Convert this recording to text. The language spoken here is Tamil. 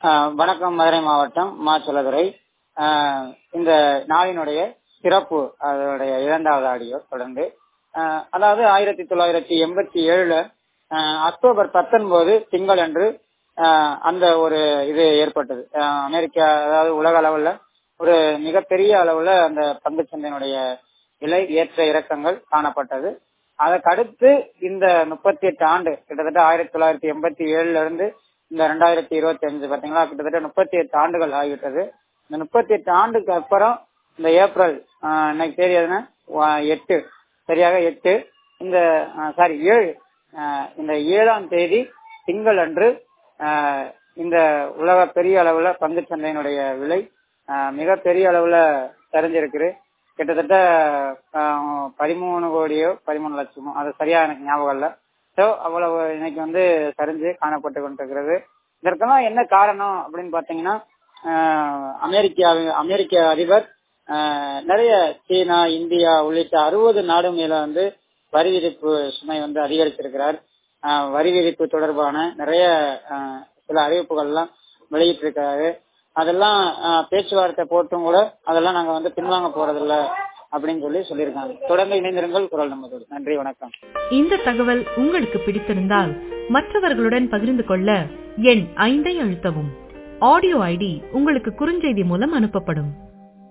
வணக்கம். மதுரை மாவட்டம் மாச்சலதுறை. இந்த நாளினுடைய சிறப்பு அதனுடைய 2வது ஆடியோ தொடர்ந்து அதாவது 1987 அக்டோபர் 19 திங்கள் அன்று அந்த ஒரு இது ஏற்பட்டது. அமெரிக்கா, அதாவது உலக அளவுல ஒரு மிகப்பெரிய அளவுல அந்த பங்குச்சந்தையினுடைய விலை ஏற்ற இறக்கங்கள் காணப்பட்டது. அதற்கடுத்து இந்த 38 ஆண்டு, கிட்டத்தட்ட 1987 இருந்து இந்த 2025 பாத்தீங்களா, கிட்டத்தட்ட 38 ஆண்டுகள் ஆகிவிட்டது. இந்த 38 ஆண்டுக்கு அப்புறம் இந்த ஏப்ரல் இன்னைக்கு தேதி 8, சரியாக 8 இந்த 7 இந்த 7ஆம் தேதி திங்கள் அன்று இந்த உலக பெரிய அளவுல பங்கு சந்தையினுடைய விலை மிக பெரிய அளவுல சரிஞ்சிருக்கு. கிட்டத்தட்ட 13 கோடியோ 13 லட்சமோ, அது சரியா எனக்கு ஞாபகம் இல்ல. சோ அவ்வளவு இன்னைக்கு சரிஞ்சு காணப்பட்டு கொண்டிருக்கிறது. இதற்கெல்லாம் என்ன காரணம் அப்படின்னு பாத்தீங்கன்னா, அமெரிக்க அதிபர் நிறைய சீனா, இந்தியா உள்ளிட்ட 60 நாடு மேல வரி விதிப்பு சுமை அதிகரிச்சிருக்கிறார். வரி விதிப்பு தொடர்பான நிறைய சில அறிவிப்புகள் எல்லாம் வெளியிட்டிருக்காரு. அதெல்லாம் பேச்சுவார்த்தை போட்டும் கூட அதெல்லாம் நாங்க பின்வாங்க போறதில்ல அப்படின்னு சொல்லியிருக்காங்க. தொடர்ந்து இணைந்திருங்கள் குரல் நமதோடு. நன்றி, வணக்கம். இந்த தகவல் உங்களுக்கு பிடித்திருந்தால் மற்றவர்களுடன் பகிர்ந்து கொள்ள எண் 5 அழுத்தவும். ஆடியோ ஐடி உங்களுக்கு குறுஞ்செய்தி மூலம் அனுப்பப்படும்.